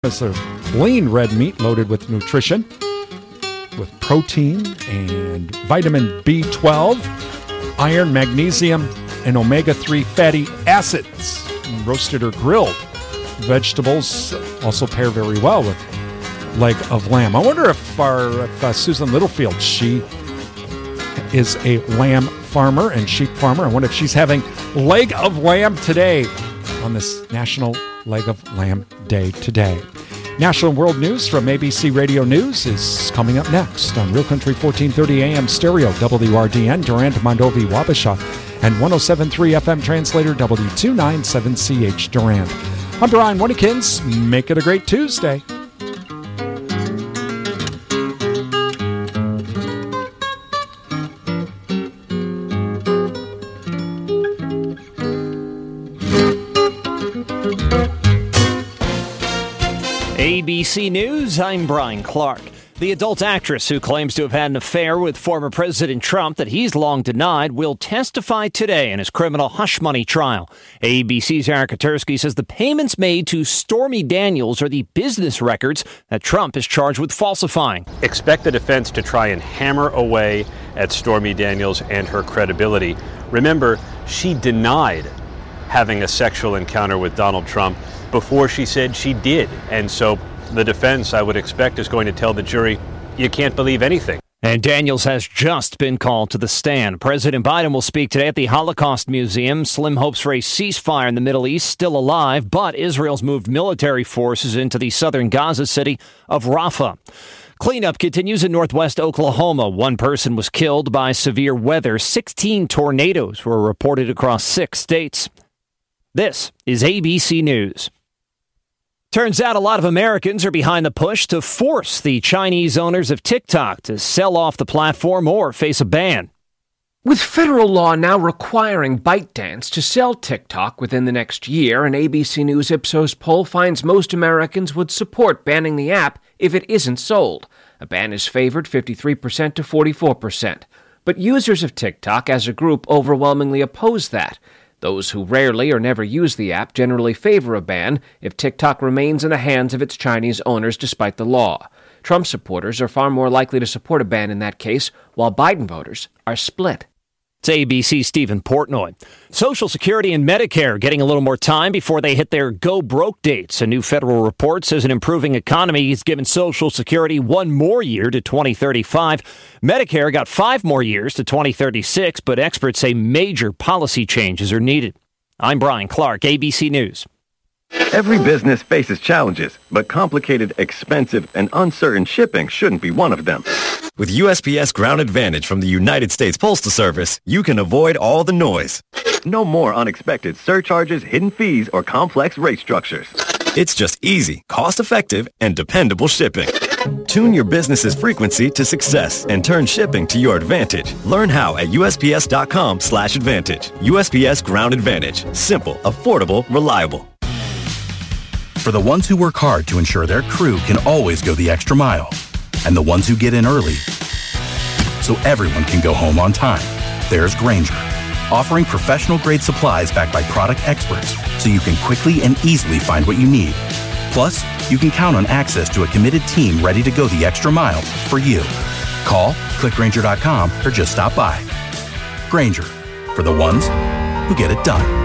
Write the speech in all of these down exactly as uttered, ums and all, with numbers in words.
It's a lean red meat loaded with nutrition, with protein and vitamin B twelve, iron, magnesium, and omega three fatty acids, roasted or grilled. Vegetables also pair very well with leg of lamb. I wonder if our if, uh, Susan Littlefield, she is a lamb farmer and sheep farmer. I wonder if she's having leg of lamb today on this National Leg of Lamb Day today. National and world news from A B C Radio News is coming up next on Real Country fourteen thirty A M Stereo, W R D N, Durant, Mondovi, Wabasha, and one oh seven point three F M Translator, W two ninety-seven C H Durant. I'm Brian Winnikins. Make it a great Tuesday. A B C News, I'm Brian Clark. The adult actress who claims to have had an affair with former President Trump that he's long denied will testify today in his criminal hush money trial. A B C's Eric Katursky says the payments made to Stormy Daniels are the business records that Trump is charged with falsifying. Expect the defense to try and hammer away at Stormy Daniels and her credibility. Remember, she denied having a sexual encounter with Donald Trump before she said she did. And so the defense, I would expect, is going to tell the jury, you can't believe anything. And Daniels has just been called to the stand. President Biden will speak today at the Holocaust Museum. Slim hopes for a ceasefire in the Middle East, still alive, but Israel's moved military forces into the southern Gaza city of Rafah. Cleanup continues in northwest Oklahoma. One person was killed by severe weather. sixteen tornadoes were reported across six states. This is A B C News. Turns out a lot of Americans are behind the push to force the Chinese owners of TikTok to sell off the platform or face a ban. With federal law now requiring ByteDance to sell TikTok within the next year, an A B C News Ipsos poll finds most Americans would support banning the app if it isn't sold. A ban is favored fifty-three percent to forty-four percent. But users of TikTok as a group overwhelmingly oppose that. Those who rarely or never use the app generally favor a ban if TikTok remains in the hands of its Chinese owners despite the law. Trump supporters are far more likely to support a ban in that case, while Biden voters are split. It's A B C's Stephen Portnoy. Social Security and Medicare getting a little more time before they hit their go-broke dates. A new federal report says an improving economy has given Social Security one more year to twenty thirty-five. Medicare got five more years to twenty thirty-six, but experts say major policy changes are needed. I'm Brian Clark, A B C News. Every business faces challenges, but complicated, expensive, and uncertain shipping shouldn't be one of them. With U S P S Ground Advantage from the United States Postal Service, you can avoid all the noise. No more unexpected surcharges, hidden fees, or complex rate structures. It's just easy, cost-effective, and dependable shipping. Tune your business's frequency to success and turn shipping to your advantage. Learn how at U S P S dot com slash advantage. U S P S Ground Advantage. Simple, affordable, reliable. For the ones who work hard to ensure their crew can always go the extra mile, and the ones who get in early so everyone can go home on time, there's Grainger, offering professional-grade supplies backed by product experts so you can quickly and easily find what you need. Plus, you can count on access to a committed team ready to go the extra mile for you. Call, click Grainger dot com, or just stop by. Grainger, for the ones who get it done.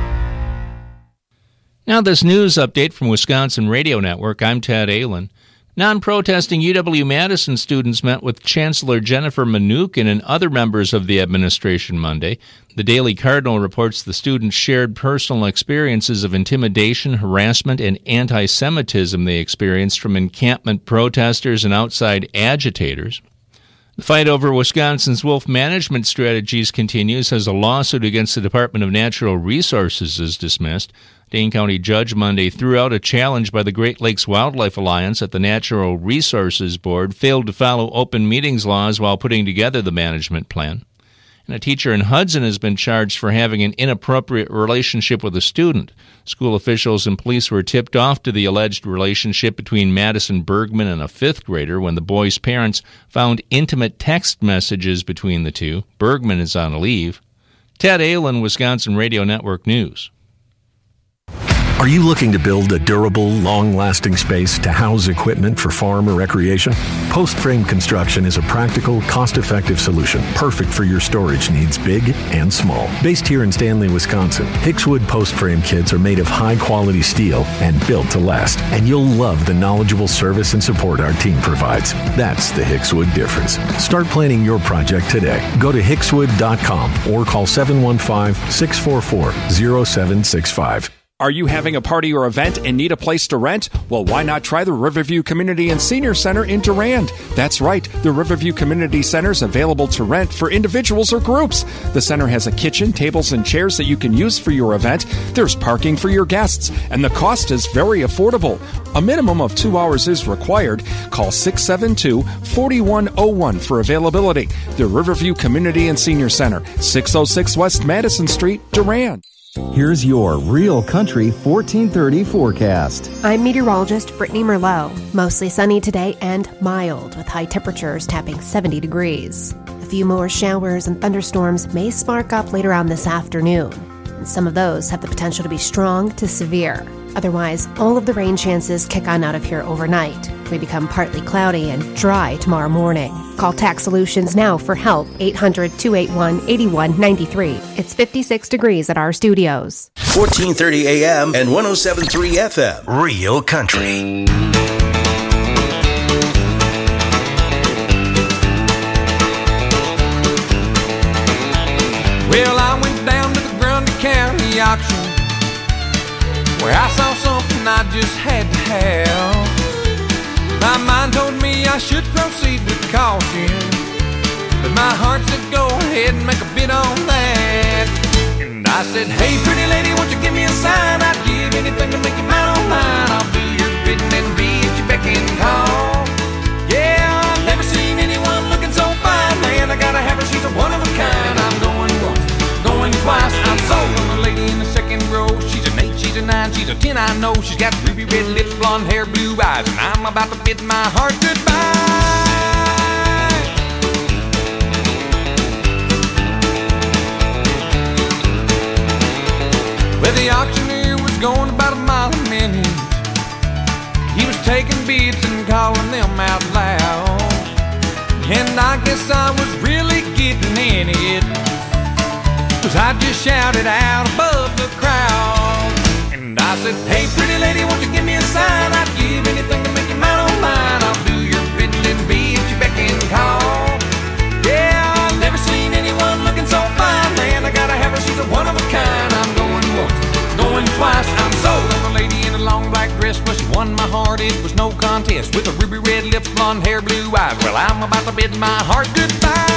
Now this news update from Wisconsin Radio Network. I'm Ted Ahlin. Non-protesting U W-Madison students met with Chancellor Jennifer Mnuchin and other members of the administration Monday. The Daily Cardinal reports the students shared personal experiences of intimidation, harassment, and anti-Semitism they experienced from encampment protesters and outside agitators. The fight over Wisconsin's wolf management strategies continues as a lawsuit against the Department of Natural Resources is dismissed. Dane County judge Monday threw out a challenge by the Great Lakes Wildlife Alliance that the Natural Resources Board failed to follow open meetings laws while putting together the management plan. And a teacher in Hudson has been charged for having an inappropriate relationship with a student. School officials and police were tipped off to the alleged relationship between Madison Bergman and a fifth grader when the boy's parents found intimate text messages between the two. Bergman is on leave. Ted Ahlin, Wisconsin Radio Network News. Are you looking to build a durable, long-lasting space to house equipment for farm or recreation? Post Frame Construction is a practical, cost-effective solution perfect for your storage needs, big and small. Based here in Stanley, Wisconsin, Hickswood Post Frame kits are made of high-quality steel and built to last. And you'll love the knowledgeable service and support our team provides. That's the Hickswood difference. Start planning your project today. Go to hickswood dot com or call seven one five, six four four, zero seven six five. Are you having a party or event and need a place to rent? Well, why not try the Riverview Community and Senior Center in Durand? That's right, the Riverview Community Center is available to rent for individuals or groups. The center has a kitchen, tables, and chairs that you can use for your event. There's parking for your guests, and the cost is very affordable. A minimum of two hours is required. Call six seven two, four one zero one for availability. The Riverview Community and Senior Center, six oh six West Madison Street, Durand. Here's your Real Country fourteen thirty forecast. I'm meteorologist Brittany Merlot. Mostly sunny today and mild, with high temperatures tapping seventy degrees. A few more showers and thunderstorms may spark up later on this afternoon, and some of those have the potential to be strong to severe. Otherwise, all of the rain chances kick on out of here overnight. We become partly cloudy and dry tomorrow morning. Call Tax Solutions now for help, eight hundred, two eight one, eight one nine three. It's fifty-six degrees at our studios. fourteen thirty A M and one oh seven point three F M. Real Country. Well, I went down to the Grundy County auction, where I saw something I just had to have. My mind told me I should proceed with caution, but my heart said go ahead and make a bid on that. And I said, hey pretty lady, won't you give me a sign? I'd give anything to make you mine on mine. I'll do your bidding and be at your beck and call. Yeah, I've never seen anyone looking so fine, man. I gotta have her, she's a one of a kind. I'm going once, going twice, I'm sold on the lady in the second row. She's an eight, she's a nine, she's a ten, I know. She's got ruby red lips, blonde hair, blue eyes, and I'm about to bid my heart goodbye. Well, the auctioneer was going about a mile a minute. He was taking bids and calling them out loud, and I guess I was really getting in it, 'cause I just shouted out above the crowd. And I said, hey pretty lady, won't you give me a sign? I'd give anything to make you mine on mine. I'll do your bidding and be at your beck and call. Yeah, I've never seen anyone looking so fine, man. I gotta have her, she's a one of a kind. I'm going once, going twice, I'm sold on the lady in a long black dress. Well, she won my heart, it was no contest, with her ruby red lips, blonde hair, blue eyes. Well, I'm about to bid my heart goodbye.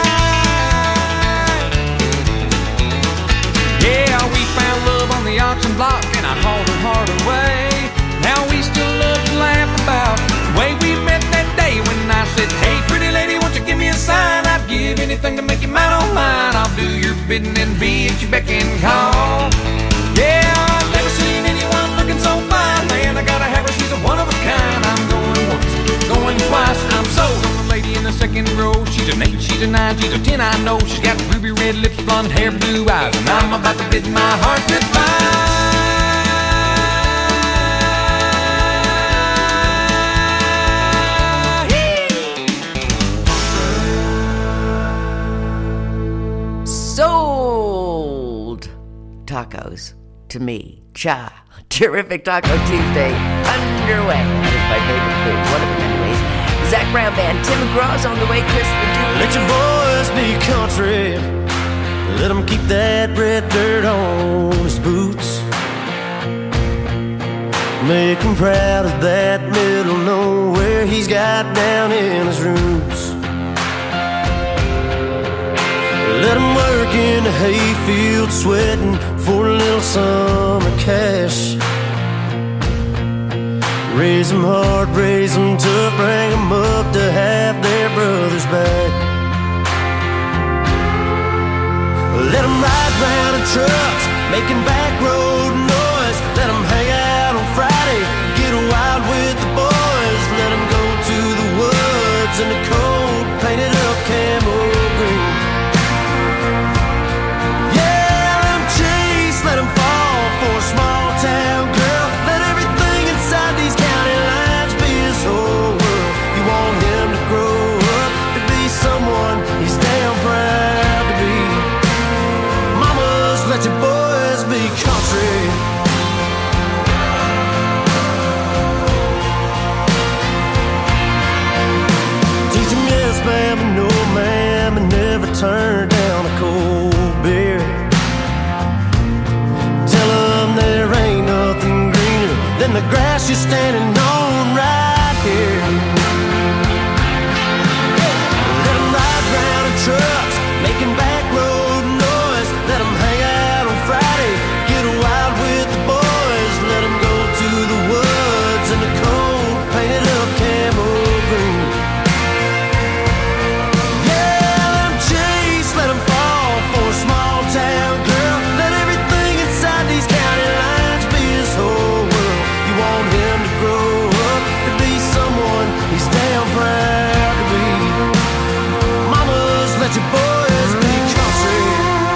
Yeah, we found love on the auction block, and I hauled her heart away. Now we still love to laugh about the way we met that day when I said, hey pretty lady, won't you give me a sign? I'd give anything to make you mine on mine. I'll do your bidding and be at your beck and call. Yeah, I've never seen anyone looking so fine, man. I gotta have her, she's a one of a kind. I'm going once, going twice, I'm sold on the lady in the second row. She's an eight, she's a nine, she's a ten, I know. She's got ruby red lips, blonde hair, blue eyes, and I'm about to bid my heart goodbye. Sold tacos to me. Cha. Terrific Taco Tuesday underway. That is my favorite food. One of them anyways. Zach Brown Band, Tim McGraw's on the way, Chris the Duke. Let your boys be country. Let them keep that red dirt on his boots. Make him proud of that middle nowhere he's got down in his roots. Let him work in the hayfield sweating for a little summer cash. Raise them hard, raise them tough, bring them up to have their brothers back. Let them ride round in trucks, making back road noise. Let them hang out on Friday, get wild with the boys. Let them go to the woods in the cold, painted up camo green. Yeah, let them chase, let them fall for a small town girl. turn down a cold beer. Tell them there ain't nothing greener than the grass you're standing on right here. Let them ride round in trucks, making back road noise. Let them hang out on Friday, get wild with the boys. Let them go to the woods in the cold, painted up camo green. Yeah, let them chase, let them fall for a small town girl. Let everything inside these county lines be his whole world. You want him to grow up to be someone he's damn proud to be. Mamas, let your boys be country.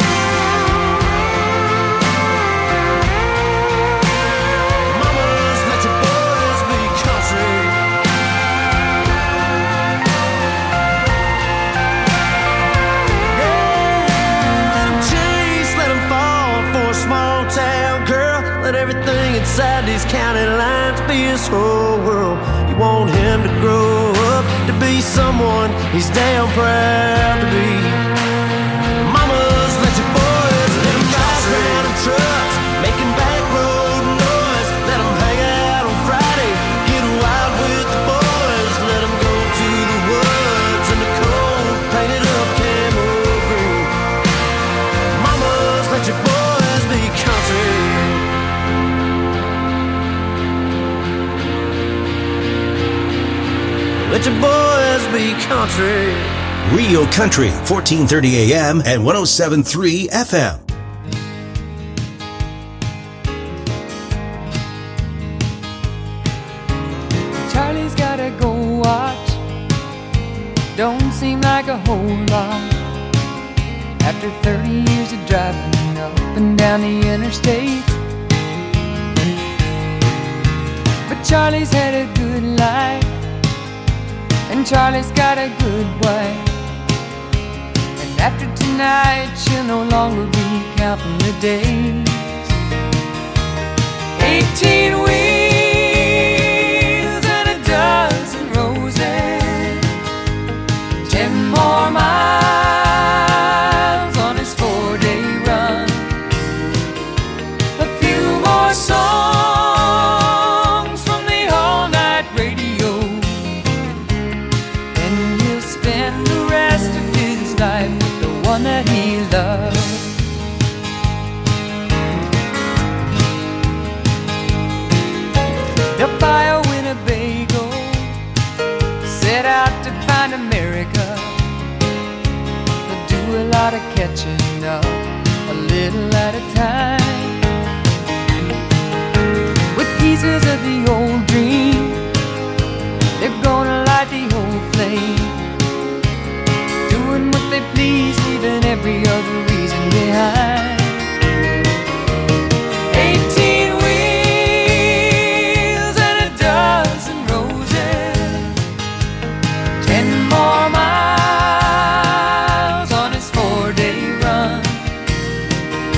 Mamas, let your boys be country. Yeah, let him chase, let him fall for a small town girl. Let everything inside these county lines be his whole world. You want him to grow up to be someone he's damn proud to be. Mamas, let your boys let him ride around in trucks, making back road noise. Let him hang out on Friday, get wild with the boys. Let him go to the woods in the cold, painted up camo green. Mamas, let your boys be country. Let your boys be country. Real Country, fourteen thirty A M and one oh seven point three F M. Charlie's gotta go watch. Don't seem like a whole lot. After thirty years of driving up and down the interstate. But Charlie's had a good life, and Charlie's got a good wife. And after tonight, she'll no longer be counting the days. Eighteen wheels and a dozen roses, ten more miles on his four-day run, a few more songs from the all-night radio, and he'll spend the rest of his life with the one that he loves. They'll buy a Winnebago, set out to find America. They'll do a lot of catching up, a little at a time, with pieces of the old dream. They're gonna light the old flame, doing what they please, leaving every other reason behind. Eighteen wheels and a dozen roses, ten more miles on his four-day run,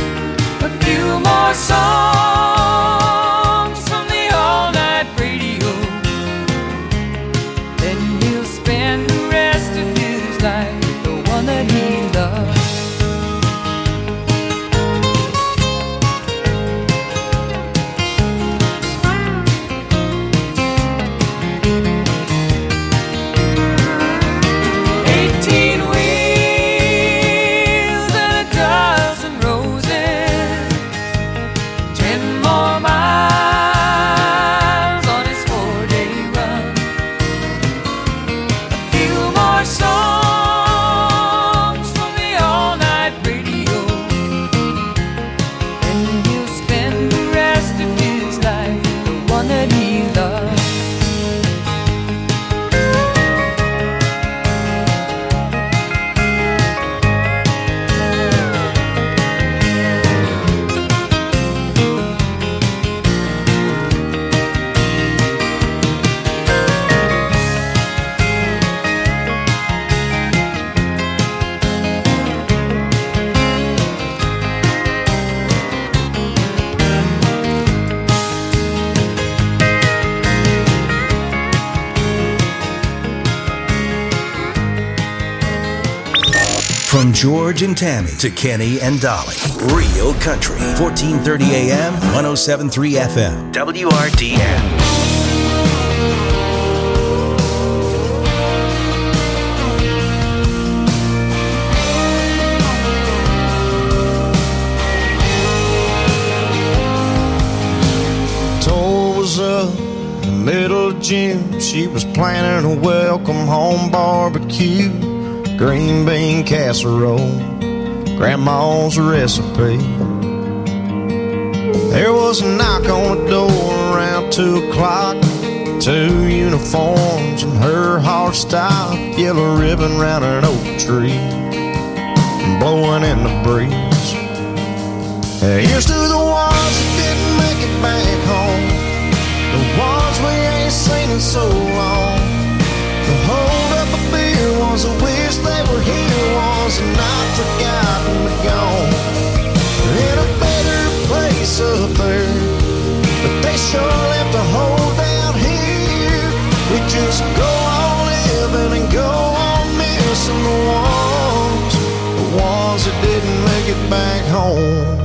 a few more songs from the all-night radio, From George and Tammy to Kenny and Dolly. Real Country. fourteen thirty A M, one oh seven point three F M. W R D N. Up in the middle of June, she was planning a welcome home barbecue, green bean casserole, grandma's recipe. There was a knock on the door around two o'clock, two uniforms and her heart stopped, yellow ribbon round an oak tree, blowing in the breeze. Here's to the ones that didn't make it back home, the ones we ain't seen in so long. The hold up a beer was a wish they were here, was a not forgotten but gone. They're in a better place up there, but they sure left a hole down here. We just go on living and go on missing the ones, the ones that didn't make it back home.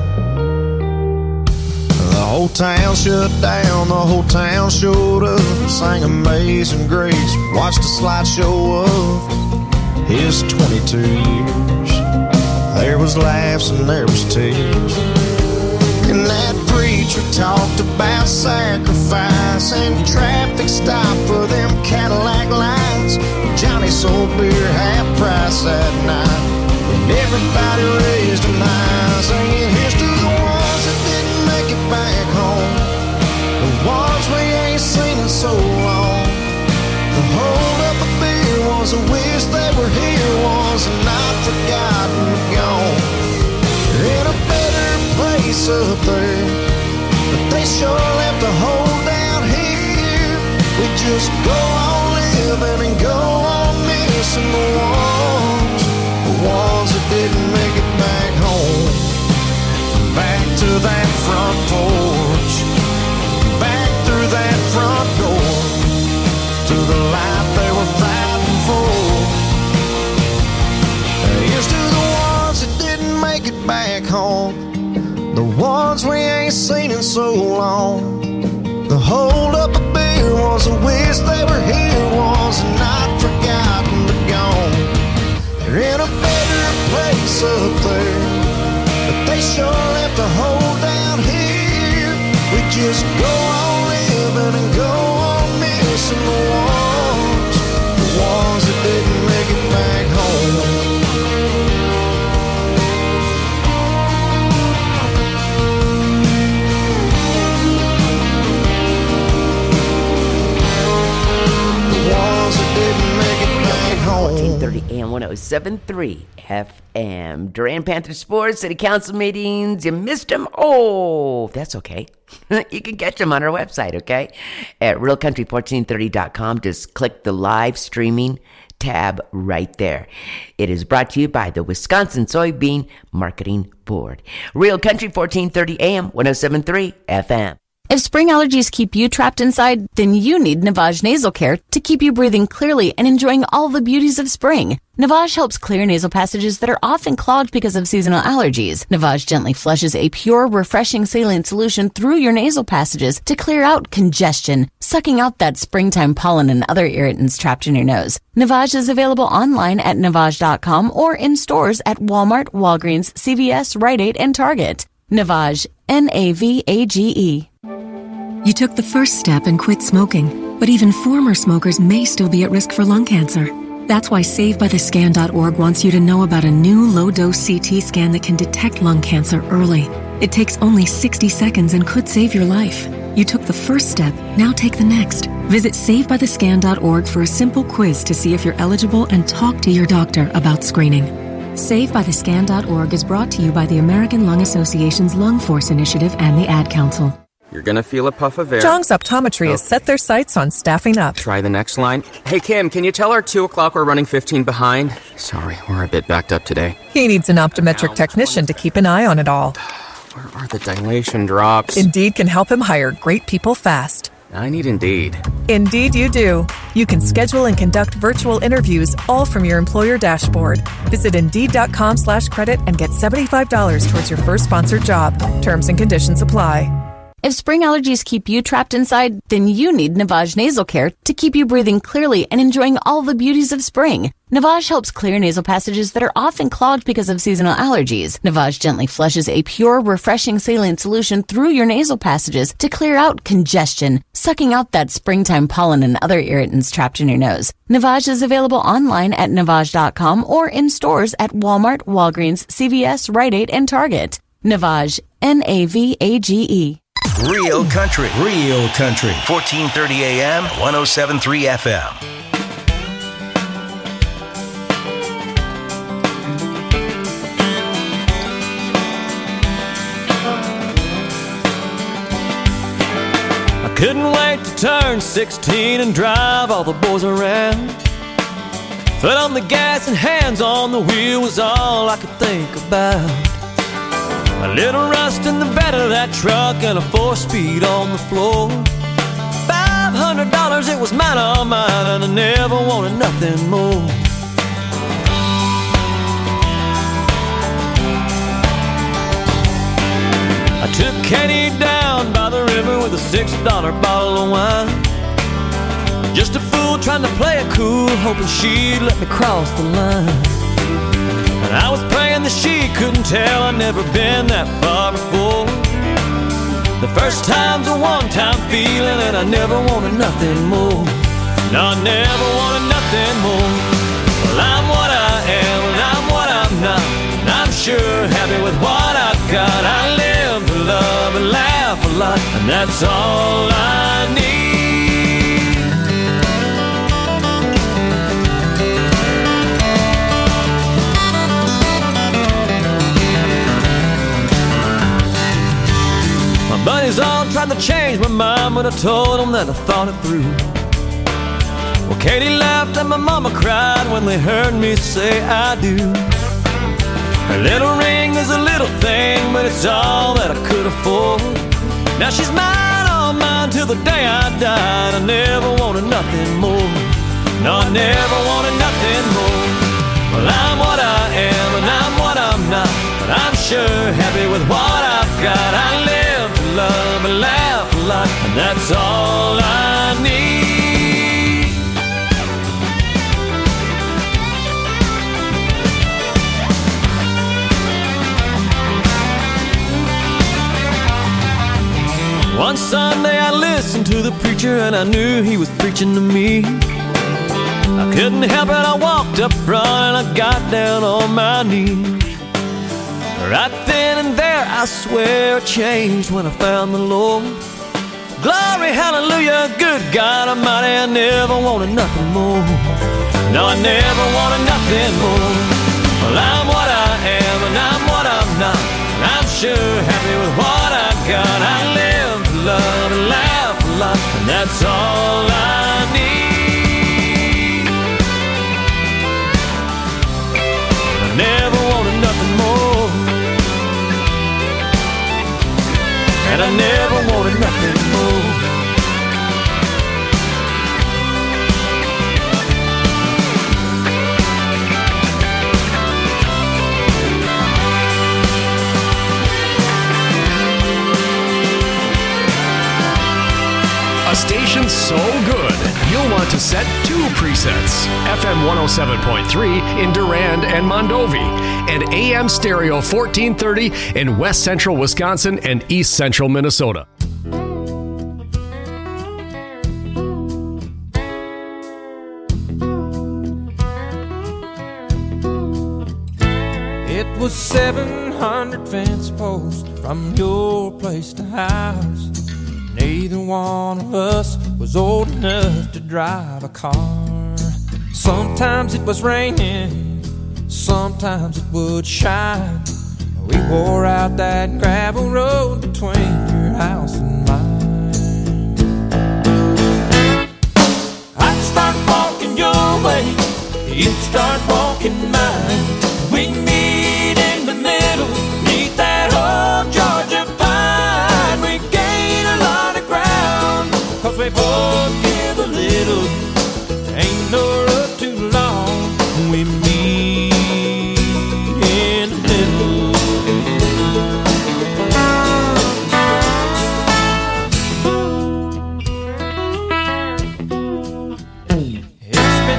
The whole town shut down, the whole town showed up, sang Amazing Grace, watched a slideshow of his twenty-two years. There was laughs and there was tears, and that preacher talked about sacrifice and traffic stop for them Cadillac lights. Johnny sold beer half price that night, and everybody raised an eye, singing here's to the ones that didn't make it back home, the ones we ain't seen in so long. The hold up a beer was a wish they were here, was a not forgotten but gone. They're in a better place up there, but they sure left a hole down here. We just go on living and go on missing the ones, the ones that didn't make it back home. Back to that front porch, back through that front door, to the life they were fighting for. Here's to the ones that didn't make it back home, the ones we ain't seen in so long. The hold up a beer was a wish they were here, was not forgotten but gone. They're in a better place up there, but they sure left a hole down here. We just go on living and go on missing the ones, the ones that didn't make it back home. fourteen thirty A M, one oh seven point three F M. Durand Panther Sports City Council meetings. You missed them? Oh, that's okay. You can catch them on our website, okay? At real country fourteen thirty dot com. Just click the live streaming tab right there. It is brought to you by the Wisconsin Soybean Marketing Board. Real Country fourteen thirty A M, one oh seven point three F M. If spring allergies keep you trapped inside, then you need Navage Nasal Care to keep you breathing clearly and enjoying all the beauties of spring. Navage helps clear nasal passages that are often clogged because of seasonal allergies. Navage gently flushes a pure, refreshing saline solution through your nasal passages to clear out congestion, sucking out that springtime pollen and other irritants trapped in your nose. Navage is available online at navage dot com or in stores at Walmart, Walgreens, C V S, Rite Aid, and Target. Navage, N A V A G E. You took the first step and quit smoking, but even former smokers may still be at risk for lung cancer. That's why save by the scan dot org wants you to know about a new low-dose C T scan that can detect lung cancer early. It takes only sixty seconds and could save your life. You took the first step, now take the next. Visit save by the scan dot org for a simple quiz to see if you're eligible and talk to your doctor about screening. save by the scan dot org is brought to you by the American Lung Association's Lung Force Initiative and the Ad Council. You're going to feel a puff of air. Jong's Optometry oh. has set their sights on staffing up. Try the next line. Hey, Kim, can you tell our two o'clock we're running fifteen behind? Sorry, we're a bit backed up today. He needs an optometric technician to keep an eye on it all. Where are the dilation drops? Indeed can help him hire great people fast. I need Indeed. Indeed you do. You can schedule and conduct virtual interviews all from your employer dashboard. Visit Indeed.com slash credit and get seventy-five dollars towards your first sponsored job. Terms and conditions apply. If spring allergies keep you trapped inside, then you need Navage Nasal Care to keep you breathing clearly and enjoying all the beauties of spring. Navage helps clear nasal passages that are often clogged because of seasonal allergies. Navage gently flushes a pure, refreshing saline solution through your nasal passages to clear out congestion, sucking out that springtime pollen and other irritants trapped in your nose. Navage is available online at navage dot com or in stores at Walmart, Walgreens, C V S, Rite Aid, and Target. Navage, N A V A G E. Real country, real country. fourteen thirty A M, one oh seven point three F M. I couldn't wait to turn sixteen and drive all the boys around. Foot on the gas and hands on the wheel was all I could think about. A little rust in the bed of that truck and a four-speed on the floor. Five hundred dollars, it was mine, all mine, and I never wanted nothing more. I took Katie down by the river with a six dollar bottle of wine. Just a fool trying to play it cool, hoping she'd let me cross the line. And I was praying that she couldn't tell I'd never been that far before. The first time's a one-time feeling, and I never wanted nothing more. No, I never wanted nothing more. Well, I'm what I am, and I'm what I'm not, and I'm sure happy with what I've got. I live to love and laugh a lot, and that's all I need. Buddies all tried to change my mind, but I told them that I thought it through. Well, Katie laughed and my mama cried when they heard me say I do. Her little ring is a little thing, but it's all that I could afford. Now she's mine, all mine, till the day I died. I never wanted nothing more. No, I never wanted nothing more. Well, I'm what I am, and I'm what I'm not, but I'm sure happy with what I've got. I live to love and laugh a lot, and that's all I need. One Sunday I listened to the preacher, and I knew he was preaching to me. I couldn't help it, I walked up front and I got down on my knees. Right then and there, I swear it changed when I found the Lord. Glory, hallelujah, good God Almighty, I never wanted nothing more. No, I never wanted nothing more. Well, I'm what I am and I'm what I'm not, and I'm sure happy with what I've got. I live to love and laugh a lot, and that's all I need. I never wanted nothing more, and I never wanted nothing more. A station so good, you'll want to set two presets. F M one oh seven point three in Durand and Mondovi, and A M Stereo fourteen thirty in West Central Wisconsin and East Central Minnesota. It was seven hundred fence posts from your place to ours. Neither one of us was old enough to drive a car. Sometimes it was raining, sometimes it would shine. We wore out that gravel road between your house and mine. I'd start walking your way, you'd start walking mine. We'd meet in the middle, meet that old Georgia pine. We'd gain a lot of ground, cause we both give a little,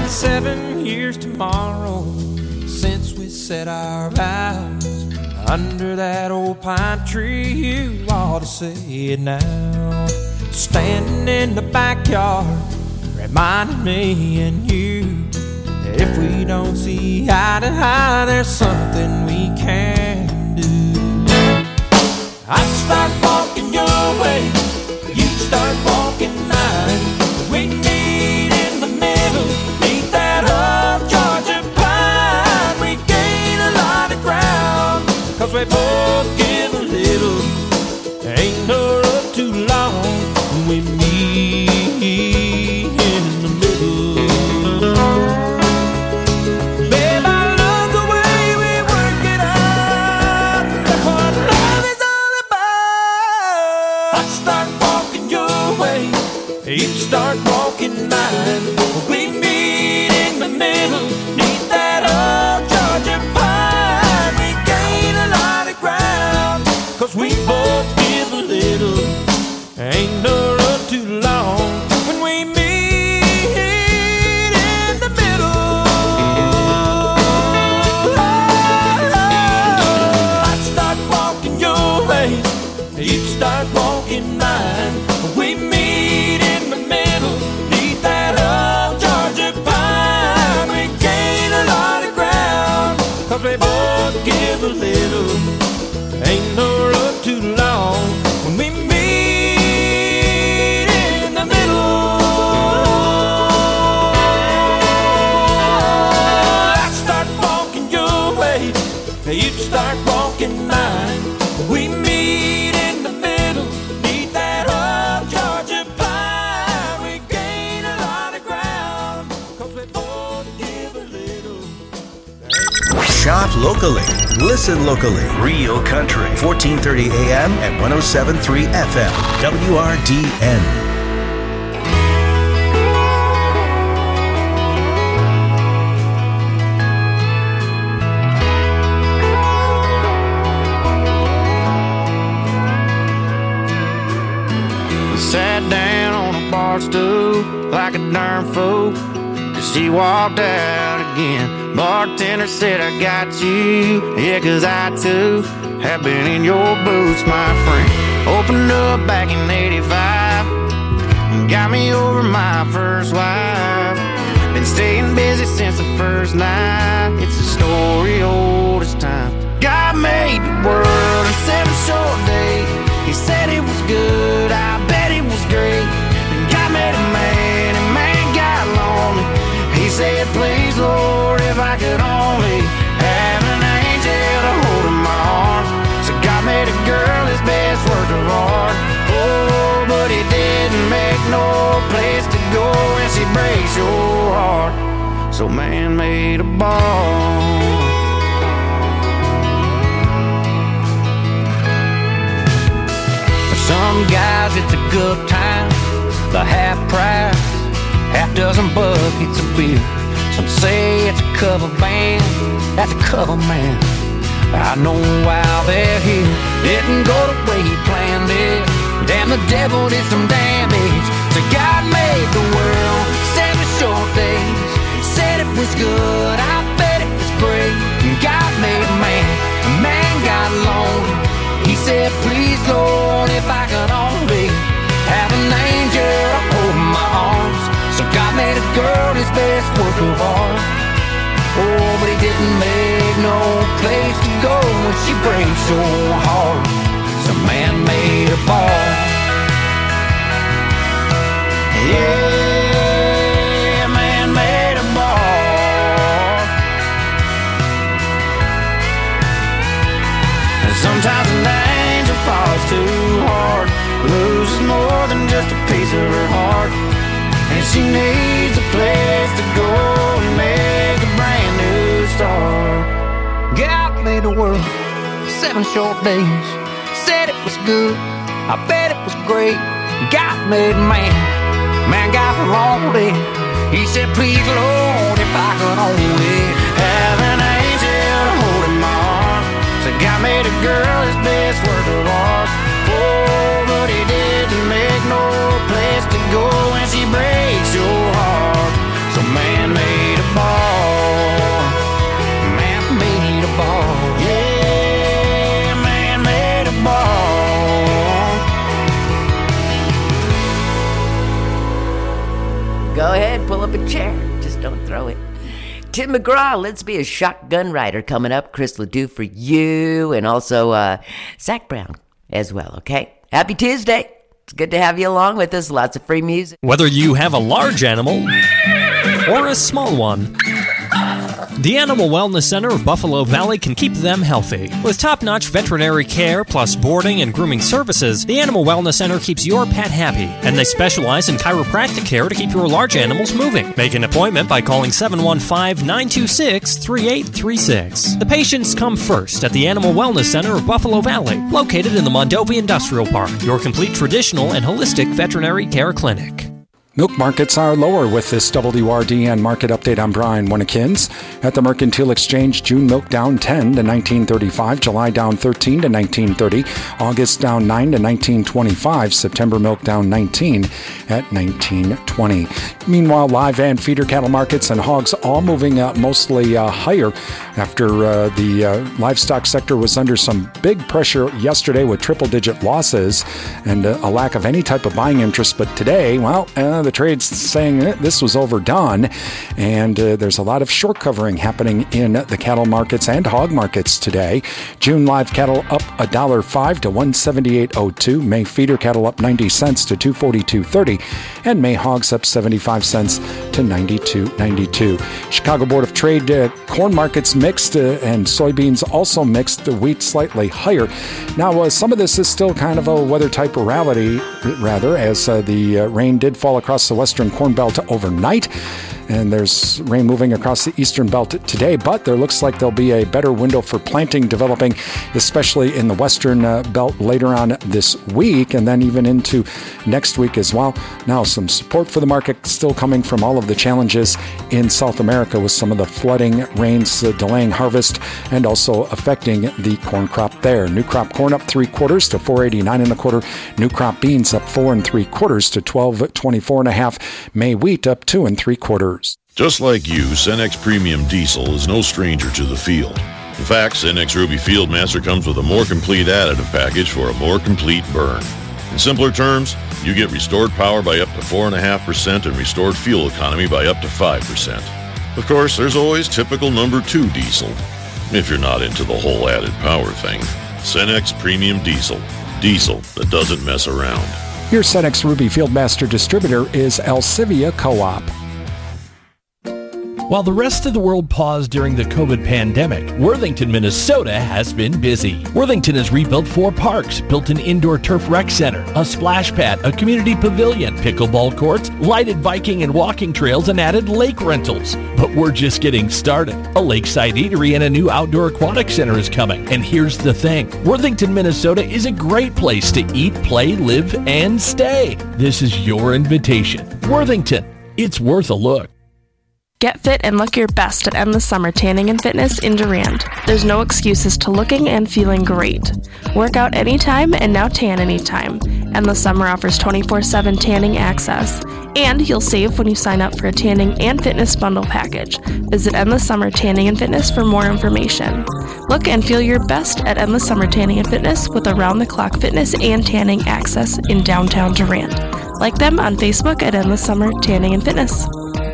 been seven years tomorrow since we said our vows under that old pine tree. You ought to say it now. Standing in the backyard, reminding me and you that if we don't see eye to eye, there's something we can do. I'd start walking your way, you'd start walking mine. We meet in the middle, meet that old Georgia pine. We gain a lot of ground, cause we both give a little. There ain't no road too long when we meet in the middle. Babe, I love the way we work it out. That's what love is all about. I start walking your way, you start walking mine. We meet in the middle, neath that old Georgia pine. We gain a lot of ground, cause we both give a little. Ain't no road too long when we meet in the middle. I'd start walking your way, you'd start walking mine. We meet in the middle, neath that old Georgia pine. We gain a lot of ground, cause we both give a little. Ain't no road too long when we meet in the middle. I start walking your way, you'd start walking mine. We meet in the middle, neath that old Georgia pine. We gain a lot of ground, cause we both give a little. Shop locally. Listen locally. Real Country. fourteen thirty A M and one oh seven point three F M. W R D N. Sat down on a bar stool like a darn fool, cause she walked out again. Bartender said, I got you. Yeah, cause I too have been in your boots, my friend. Opened up back in eighty-five and got me over my first wife. Been staying busy since the first night. It's a story old as time. God made the world in seven short days. He said it was good, I bet it was great. And God made a man, and man got lonely. He said, please, Lord, if I could only have an angel to hold in my arms. So God made a girl his best work of art. Oh, but he didn't make no place to go when she breaks your heart. So man made a ball. For some guys it's a good time, the half price, half dozen buckets of beer. Some say it's a cover band, that's a cover man. I know while they're here, didn't go the way he planned it. Damn, the devil did some damage. So God made the world, seven short days. Said it was good, I bet it was great. God made a man, a man got lonely. He said, please, Lord, if I could only have an angel holding my arms. So God made a girl his best work of art. Oh, but he didn't make no place to go when she breaks your heart. So man made a ball. Yeah, man made a ball. And sometimes an angel falls too hard, loses more than just a piece of her heart. And she needs a place to go and make a brand new start. God made the world, seven short days. Said it was good, I bet it was great. God made man, man got lonely. He said, please, Lord, if I could only have an angel holding my arm. So God made a girl his best work of art. Oh, but he didn't make no place to go when she breaks your heart. So man made chair. Just don't throw it. Tim McGraw, Let's Be a Shotgun Rider, coming up. Chris Ledoux for you, and also uh, Zach Brown as well, okay? Happy Tuesday. It's good to have you along with us. Lots of free music. Whether you have a large animal or a small one, the Animal Wellness Center of Buffalo Valley can keep them healthy. With top-notch veterinary care plus boarding and grooming services, the Animal Wellness Center keeps your pet happy, and they specialize in chiropractic care to keep your large animals moving. Make an appointment by calling seven one five, nine two six, three eight three six. The patients come first at the Animal Wellness Center of Buffalo Valley, located in the Mondovi Industrial Park, your complete traditional and holistic veterinary care clinic. Milk markets are lower with this W R D N market update. I'm Brian Winnikins. At the Mercantile Exchange, June milk down ten to nineteen thirty-five, July down thirteen to nineteen thirty, August down nine to nineteen twenty-five, September milk down nineteen at nineteen twenty. Meanwhile, live and feeder cattle markets and hogs all moving uh, mostly uh, higher after uh, the uh, livestock sector was under some big pressure yesterday with triple-digit losses and uh, a lack of any type of buying interest. But today, well, uh, the trade's saying that this was overdone, and uh, there's a lot of short covering happening in the cattle markets and hog markets today. June live cattle up one dollar five to one seventy-eight oh two. May feeder cattle up ninety cents to two forty-two thirty, and May hogs up seventy-five cents to ninety-two ninety-two. Chicago Board of Trade uh, corn markets mixed uh, and soybeans also mixed. The wheat slightly higher. Now, uh, some of this is still kind of a weather type of rally, rather, as uh, the uh, rain did fall across the western corn belt overnight, and there's rain moving across the eastern belt today, but there looks like there'll be a better window for planting developing, especially in the western uh, belt later on this week, and then even into next week as well. Now, some support for the market still coming from all of the challenges in South America with some of the flooding rains uh, delaying harvest and also affecting the corn crop there. New crop corn up three quarters to four eighty-nine and a quarter. New crop beans up four and three quarters to twelve twenty-four and a half. May wheat up two and three quarters. Just like you, Cenex Premium Diesel is no stranger to the field. In fact, Cenex Ruby Fieldmaster comes with a more complete additive package for a more complete burn. In simpler terms, you get restored power by up to four point five percent and restored fuel economy by up to five percent. Of course, there's always typical number two diesel, if you're not into the whole added power thing. Cenex Premium Diesel. Diesel that doesn't mess around. Your Cenex Ruby Fieldmaster distributor is Alcivia Co-op. While the rest of the world paused during the COVID pandemic, Worthington, Minnesota has been busy. Worthington has rebuilt four parks, built an indoor turf rec center, a splash pad, a community pavilion, pickleball courts, lighted biking and walking trails, and added lake rentals. But we're just getting started. A lakeside eatery and a new outdoor aquatic center is coming. And here's the thing, Worthington, Minnesota is a great place to eat, play, live, and stay. This is your invitation. Worthington, it's worth a look. Get fit and look your best at Endless Summer Tanning and Fitness in Durand. There's no excuses to looking and feeling great. Work out anytime and now tan anytime. Endless Summer offers twenty-four seven tanning access. And you'll save when you sign up for a tanning and fitness bundle package. Visit Endless Summer Tanning and Fitness for more information. Look and feel your best at Endless Summer Tanning and Fitness with around-the-clock fitness and tanning access in downtown Durand. Like them on Facebook at Endless Summer Tanning and Fitness.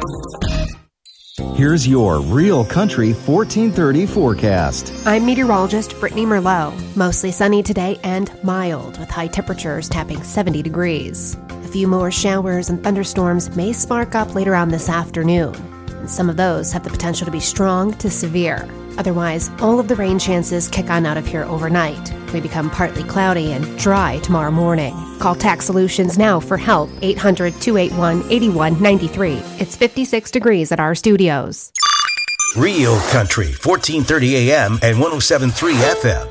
Here's your Real Country fourteen thirty forecast. I'm meteorologist Brittany Merlot. Mostly sunny today and mild, with high temperatures tapping seventy degrees. A few more showers and thunderstorms may spark up later on this afternoon, and some of those have the potential to be strong to severe. Otherwise, all of the rain chances kick on out of here overnight. We become partly cloudy and dry tomorrow morning. Call Tax Solutions now for help. eight hundred, two eight one, eight one nine three. It's fifty-six degrees at our studios. Real Country, fourteen thirty A M and one oh seven point three F M.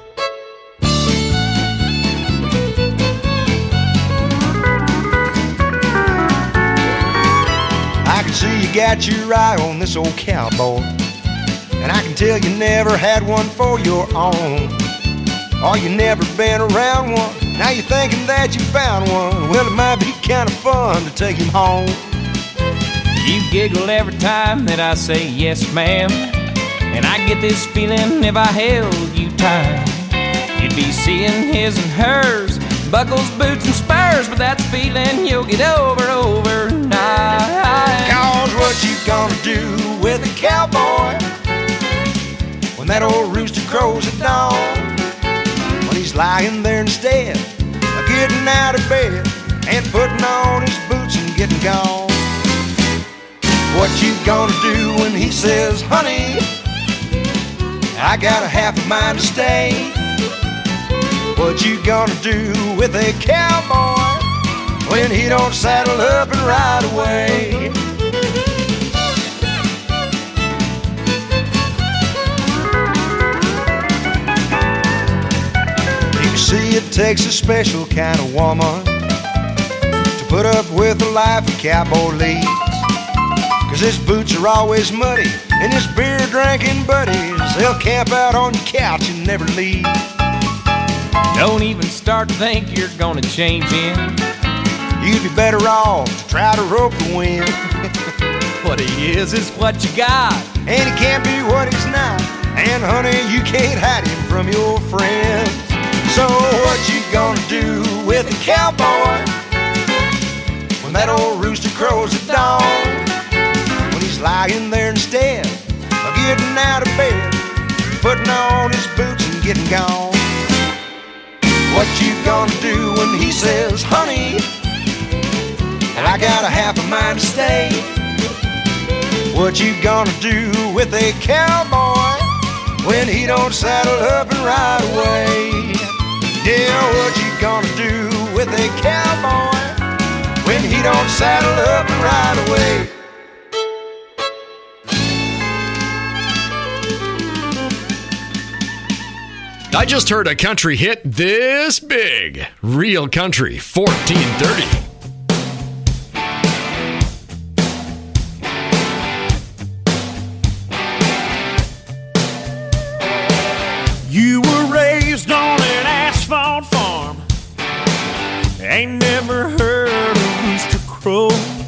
I can see you got your eye on this old cowboy, and I can tell you never had one for your own. Or you never been around one, now you're thinking that you found one. Well, it might be kind of fun to take him home. You giggle every time that I say yes, ma'am, and I get this feeling if I held you tight, you'd be seeing his and hers, buckles, boots, and spurs, but that's a feeling you'll get over overnight. Cause what you gonna do with a cowboy when that old rooster crows at dawn? When he's lying there instead of getting out of bed and putting on his boots and getting gone. What you gonna do when he says, honey, I got a half a mind to stay? What you gonna do with a cowboy when he don't saddle up and ride away? You see, it takes a special kind of woman to put up with the life a cowboy leads. Cause his boots are always muddy, and his beer drinking buddies, they'll camp out on your couch and never leave. Don't even start to think you're gonna change him. You'd be better off to try to rope the wind. What he is is what you got, and he can't be what he's not. And honey, you can't hide him from your friends. So what you gonna do with a cowboy when that old rooster crows at dawn? Lying there instead of getting out of bed, putting on his boots and getting gone. What you gonna do when he says, honey, I got a half a mind to stay? What you gonna do with a cowboy when he don't saddle up and ride away? Yeah, what you gonna do with a cowboy when he don't saddle up and ride away? I just heard a country hit this big. Real Country fourteen thirty. You were raised on an asphalt farm, ain't never heard a rooster crow,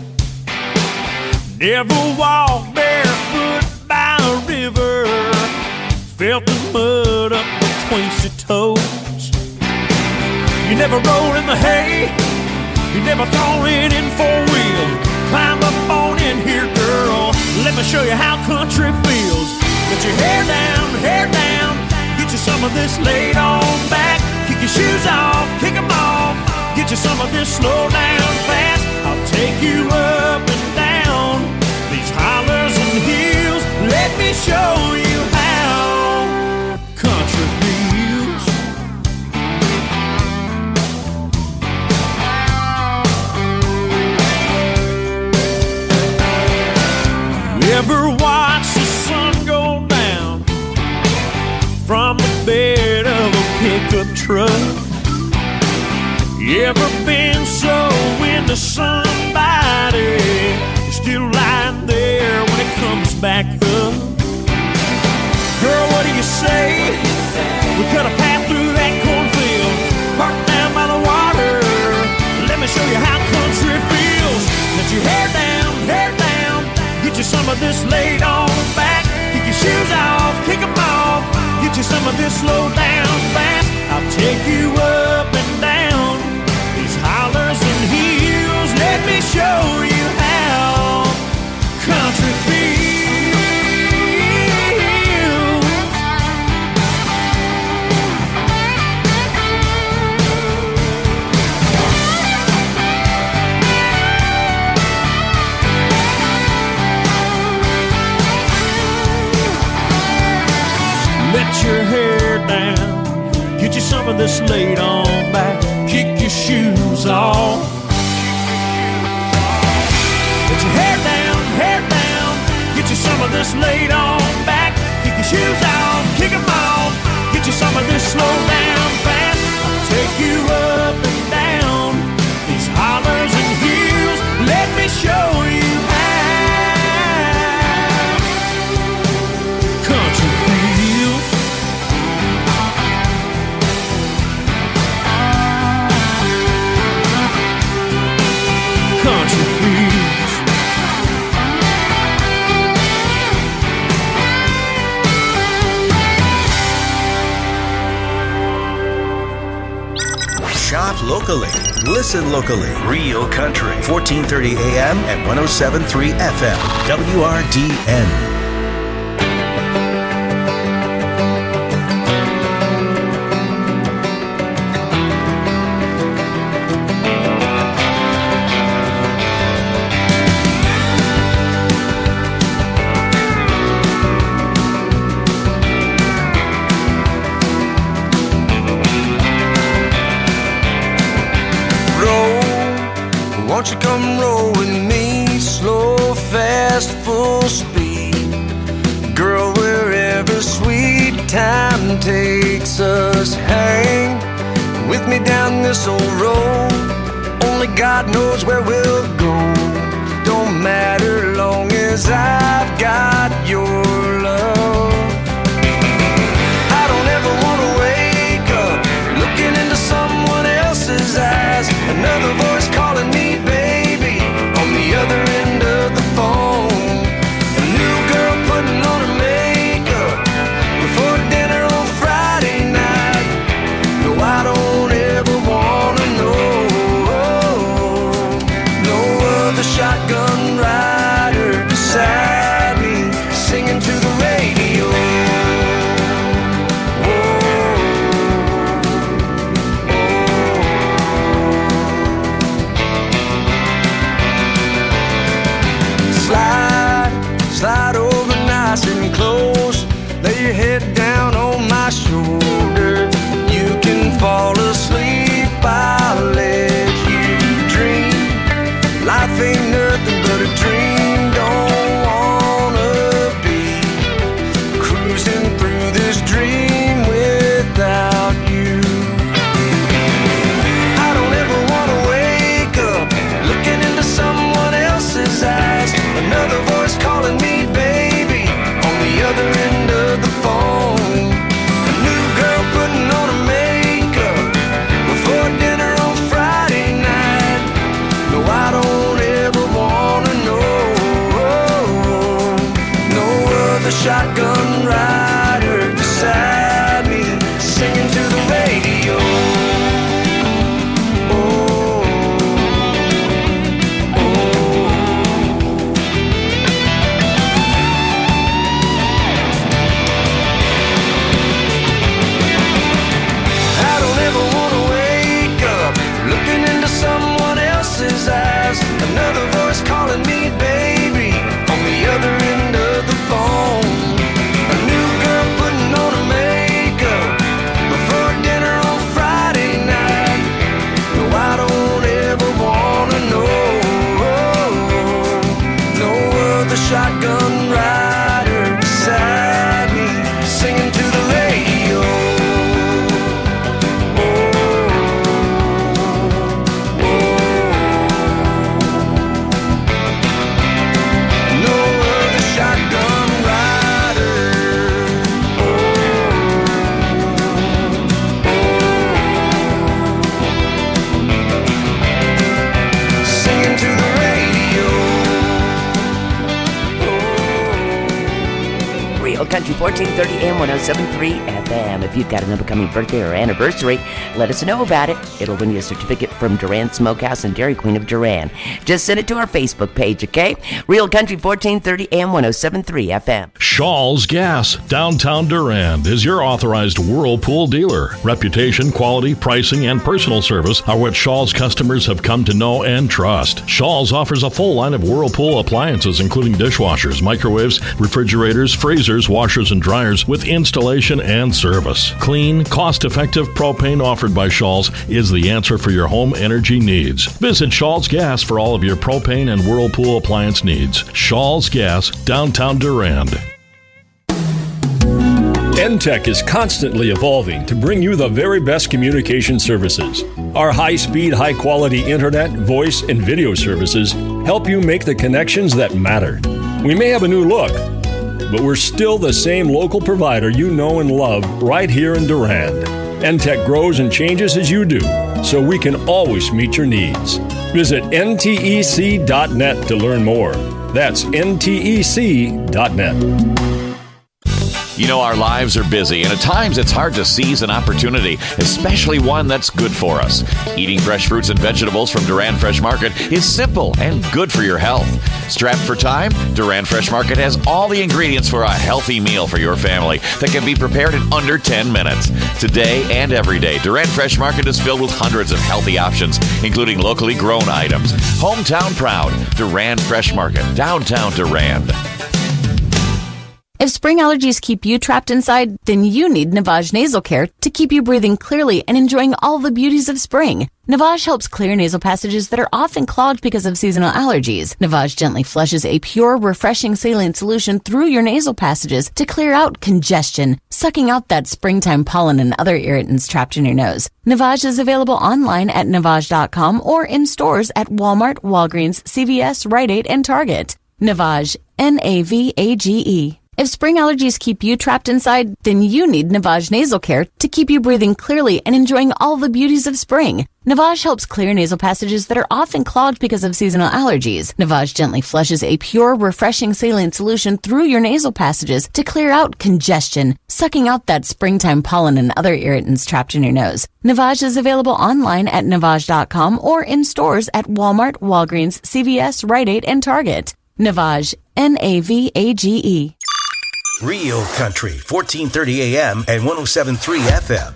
never walked barefoot by a river, felt the mud up between your toes. You never rolled in the hay, you never thrown it in four-wheel. Climb up on in here, girl, let me show you how country feels. Get your hair down, hair down, get you some of this laid on back. Kick your shoes off, kick them off, get you some of this slow down fast. I'll take you up and down these hollers and hills. Let me show you how country feels. You ever watch the sun go down from the bed of a pickup truck? You ever been so into somebody you're still lying there when it comes back up? Girl, what do you say? We cut a path through that cornfield, parked down by the water. Let me show you how country feels. Let your hair down, hair down, get you some of this laid on back. Kick your shoes off, kick them off, get you some of this slow down fast. I'll take you up and down these hollers and hills. Let me show you how country feels. Let your hair down, get you some of this laid on back. Kick your shoes off. Let your hair down, hair down, get you some of this laid on back. Kick your shoes off, kick them off, get you some of this slow down fast. I'll take you up and down these hollers and hills. Let me show you how country feels. Country feels. locally. Listen locally. Real Country. fourteen thirty A M and one oh seven point three F M. W R D N. Won't you come roll with me, slow, fast, full speed? Girl, wherever sweet time takes us, hang with me down this old road. Only God knows where we'll go. Don't matter long as I've got your love. I don't ever want to wake up looking into someone else's eyes. Another voice calling me baby on the other end of the phone. A new girl putting on her makeup before dinner on Friday night. No, I don't ever wanna know. No other shotgun rider beside me singing to the radio. Slide over nice and close. Lay your head down on my shoulder. You can fall asleep, I'll let you dream. Life ain't nothing but a dream. Don't wanna be cruising through this dream without you. I don't ever wanna wake up looking into someone else's eyes. Another voice calling me baby on the other end of the phone. A new girl putting on her makeup before dinner on Friday night. No, I don't ever wanna know. No other shotgun rider beside me singing to the radio. Eyes. Another voice calling me baby on the other end of the phone. A new girl putting on her makeup before dinner on Friday night. No, I don't ever wanna know. No other shotgun rider beside me singing to the radio. Country fourteen thirty A M, one oh seven point three F M. If you've got an upcoming birthday or anniversary, let us know about it. It'll win you a certificate from Duran Smokehouse and Dairy Queen of Duran. Just send it to our Facebook page, okay? Real Country fourteen thirty A M, one oh seven point three F M. Shaw's Gas, downtown Durand, is your authorized Whirlpool dealer. Reputation, quality, pricing, and personal service are what Shaw's customers have come to know and trust. Shaw's offers a full line of Whirlpool appliances, including dishwashers, microwaves, refrigerators, freezers, washers, and dryers with installation and service. Clean, cost-effective propane offered by Shaw's is the answer for your home energy needs. Visit Shaw's Gas for all of your propane and Whirlpool appliance needs. Shaw's Gas, downtown Durand. N Tech is constantly evolving to bring you the very best communication services. Our high-speed, high-quality internet, voice, and video services help you make the connections that matter. We may have a new look, but we're still the same local provider you know and love right here in Durand. N Tech grows and changes as you do, so we can always meet your needs. Visit N T E C dot net to learn more. That's N T E C dot net. You know, our lives are busy, and at times it's hard to seize an opportunity, especially one that's good for us. Eating fresh fruits and vegetables from Durand Fresh Market is simple and good for your health. Strapped for time, Durand Fresh Market has all the ingredients for a healthy meal for your family that can be prepared in under ten minutes. Today and every day, Durand Fresh Market is filled with hundreds of healthy options, including locally grown items. Hometown proud, Durand Fresh Market, downtown Durand. If spring allergies keep you trapped inside, then you need Navage Nasal Care to keep you breathing clearly and enjoying all the beauties of spring. Navage helps clear nasal passages that are often clogged because of seasonal allergies. Navage gently flushes a pure, refreshing saline solution through your nasal passages to clear out congestion, sucking out that springtime pollen and other irritants trapped in your nose. Navage is available online at navage dot com or in stores at Walmart, Walgreens, C V S, Rite Aid, and Target. Navage, N A V A G E. If spring allergies keep you trapped inside, then you need Navage Nasal Care to keep you breathing clearly and enjoying all the beauties of spring. Navage helps clear nasal passages that are often clogged because of seasonal allergies. Navage gently flushes a pure, refreshing saline solution through your nasal passages to clear out congestion, sucking out that springtime pollen and other irritants trapped in your nose. Navage is available online at navage dot com or in stores at Walmart, Walgreens, C V S, Rite Aid, and Target. Navage, N A V A G E. Real Country, fourteen thirty A M and one oh seven point three F M.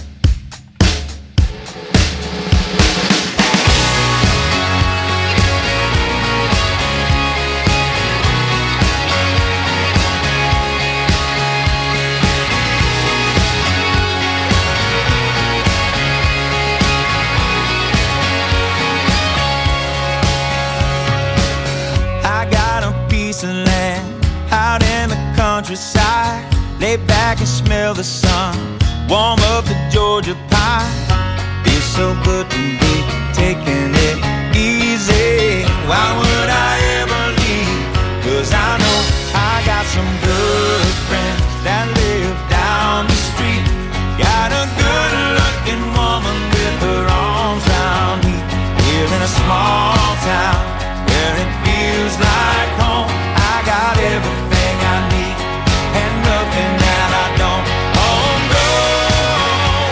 I got a piece of land out in the countryside. Lay back and smell the sun, warm up the Georgia pie. Feels so good to be taking it easy. Why would I ever leave? Cause I know I got some good friends that live down the street. Got a good looking woman with her arms around me. Here in a small town where it feels like home. I got everything I need and nothing that I don't. Homegrown,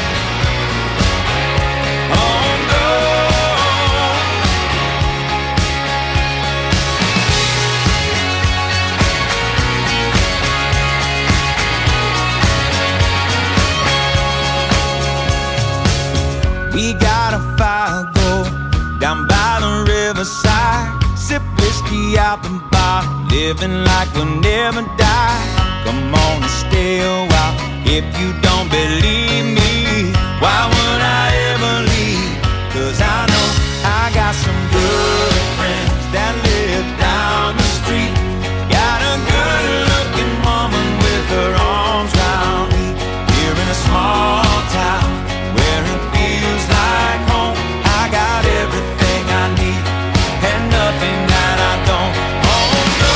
homegrown. We got a fire go down by the riverside. Sip whiskey out the bar, living like we'll never die. Come on and stay a while if you don't believe me. Why would I ever leave? Cause I know I got some good friends that live down the street. Got a good looking woman with her arms round me. Here in a small town where it feels like home. I got everything I need and nothing that I don't. Oh no,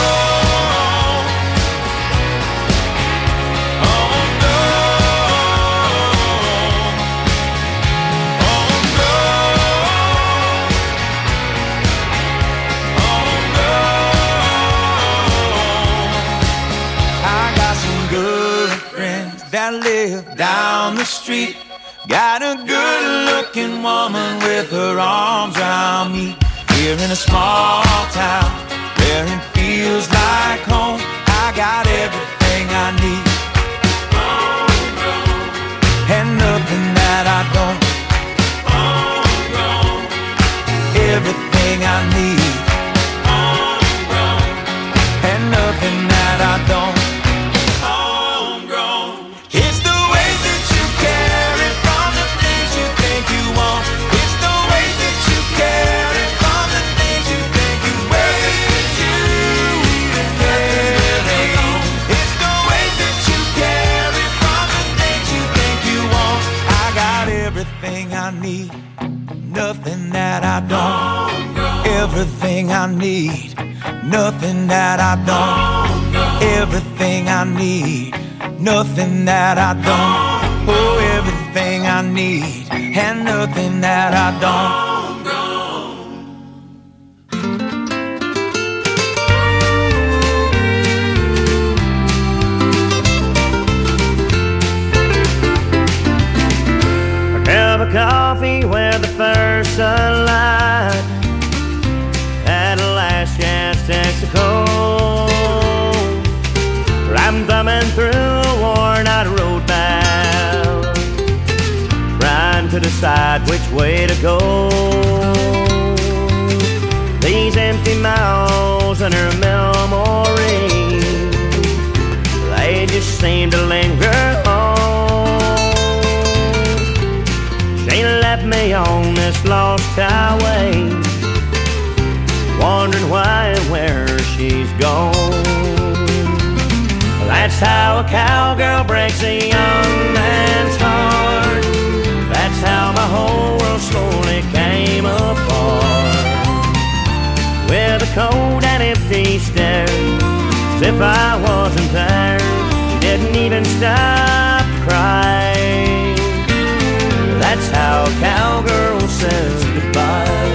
oh no, oh no, oh no. I got some good friends that live down the street. Got a good looking woman with her arms around me. Here in a small town where it feels like home. I got everything I need and nothing that I don't. Everything I need and nothing that I don't. It's the way that you care it from the things you think you want. It's the way that you care it from the things you think you wear. It's you even caring. It's the way that you care it from the things you think you want. I got everything I need, nothing that I don't. Everything I need, nothing that I don't. Everything I need, nothing that I don't. Oh, everything I need and nothing that I don't. decide which way to go. These empty miles in her memory, they just seem to linger on. She left me on this lost highway, wondering why and where she's gone. That's how a cowgirl breaks a young man's heart. That's how my whole world slowly came apart. With a cold and empty stare, as if I wasn't there. She didn't even stop to cry. That's how a cowgirl says goodbye.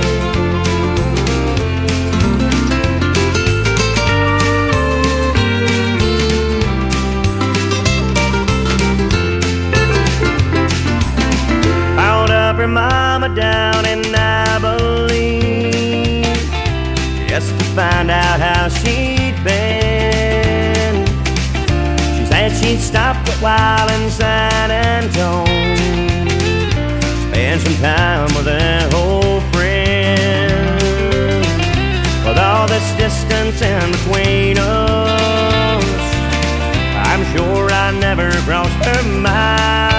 Her mama down in Abilene, just to find out how she'd been. She said she'd stop a while in San Antone, spend some time with her old friend. With all this distance in between us, I'm sure I never crossed her mind.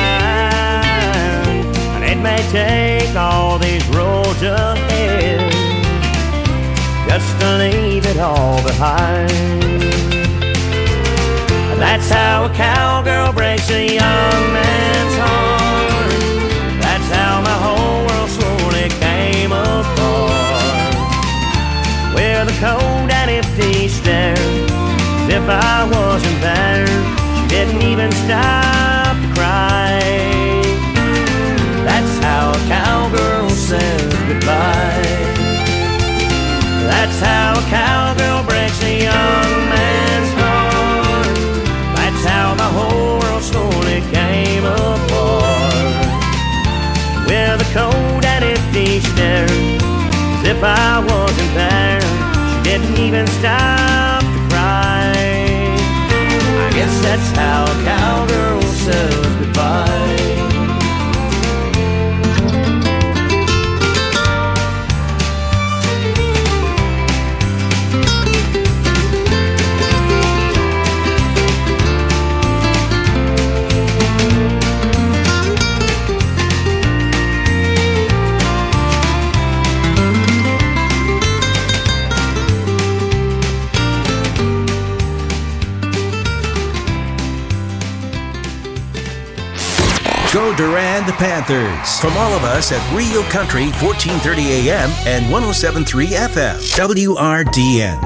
It may take all these roads ahead just to leave it all behind. That's how a cowgirl breaks a young man's heart. That's how my whole world slowly came apart. With a cold and empty stare, as if I wasn't there. She didn't even stop to cry. That's how a cowgirl says goodbye. That's how a cowgirl breaks a young man's heart. That's how the whole world slowly came apart. With a cold and empty stare, as if I wasn't there. She didn't even stop to cry. I guess that's how a cowgirl says goodbye. Go Durand Panthers. From all of us at Real Country fourteen thirty A M and one oh seven point three F M. W R D N.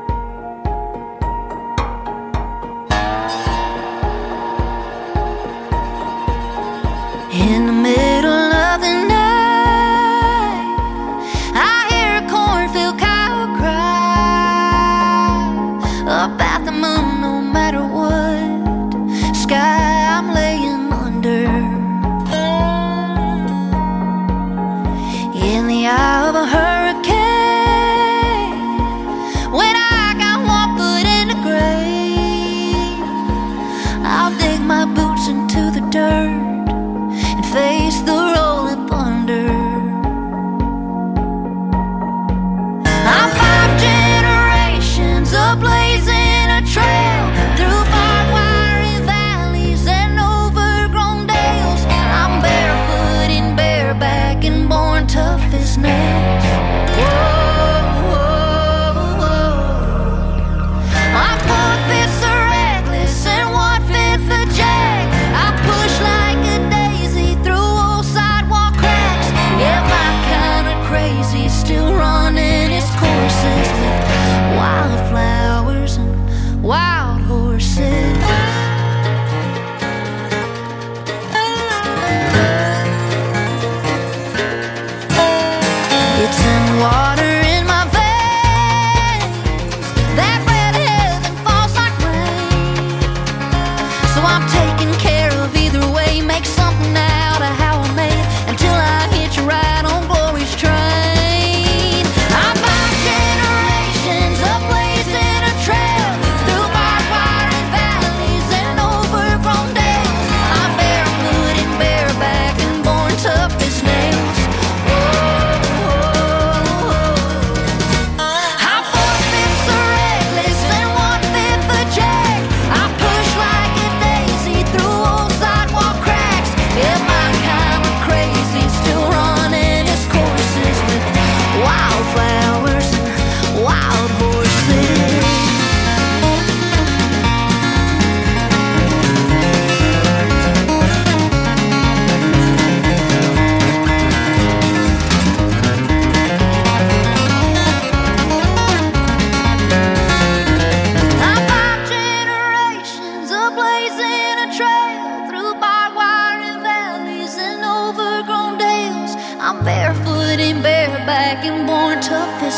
In the middle of the night, I hear a cornfield cow cry about the moon, no matter what sky I'm laying under. In the eye of a hurricane,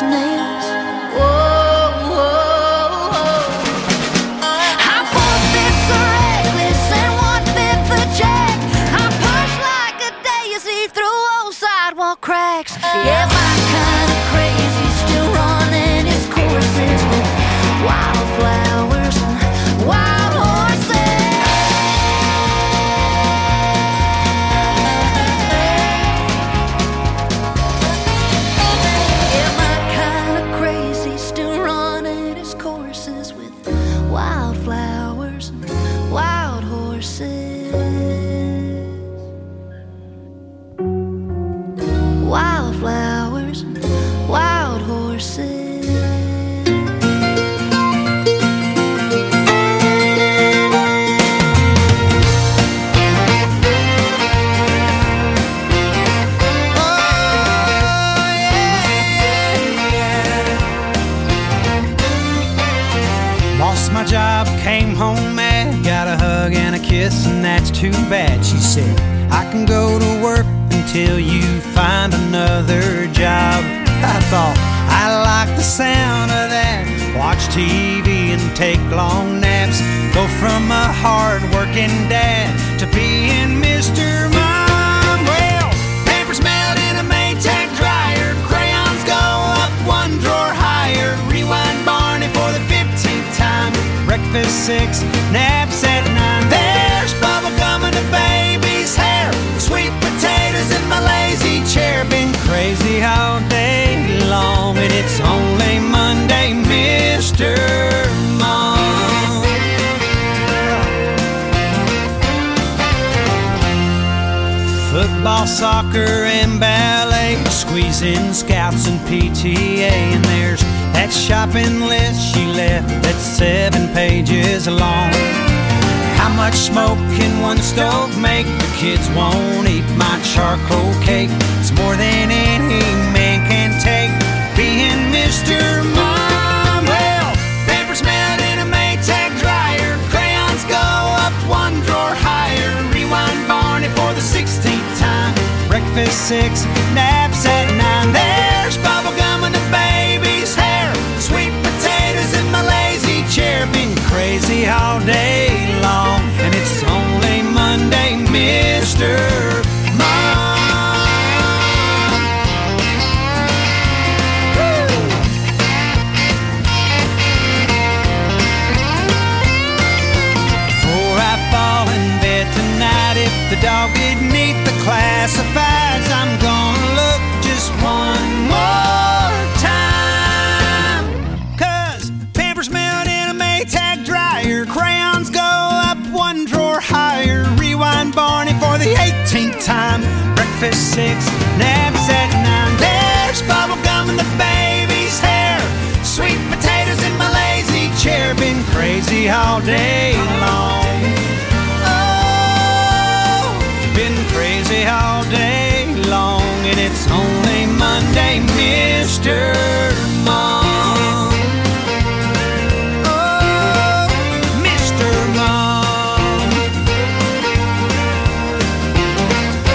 business. Whoa, whoa, whoa. I'm one-fifth the reckless and one-fifth the jack. I push like a daisy through old sidewalk cracks. Yeah, my kind of crazy still running its courses with wildflowers and wild horses. Yeah, my kind of crazy still running its courses with wildflowers and wild horses. Wildflowers and wild horses. Lost my job, came home mad, got a hug and a kiss, and that's too bad. She said, I can go to work until you find another job. I thought, I like the sound of that. Watch T V and take long naps. Go from a hard-working dad to being Mister Mom. Well, papers mailed in a Maytag dryer. Crayons go up one drawer higher. Rewind Barney for the fifteenth time. Breakfast six, naps at nine. There's bubble gum in the baby's hair. Sweet potatoes in my lazy chair. Been crazy all day long, and it's only Monday, Mister Mom. Football, soccer, and ballet, squeezing scouts and P T A. And there's that shopping list she left that's seven pages long. How much smoke can one stove make? The kids won't eat my charcoal cake. It's more than any man can take, being Mister Mom. Well, papers mailed in a Maytag dryer. Crayons go up one drawer higher. Rewind Barney for the sixteenth time. Breakfast six, naps at nine. There's bubble gum in the baby's hair. Sweet potatoes in my lazy chair. Been crazy all day long, and it's only Monday, Mister Mom. Woo! Before I fall in bed tonight, if the dog didn't eat the classifieds, I'm gonna look just one more time. 'Cause papers mailed in a Maytag dryer. Crayons go up one drawer higher. Rewind Barney for the eighteenth time. Breakfast six, naps at nine. There's bubble gum in the baby's hair. Sweet potatoes in my lazy chair. Been crazy all day long. Oh, been crazy all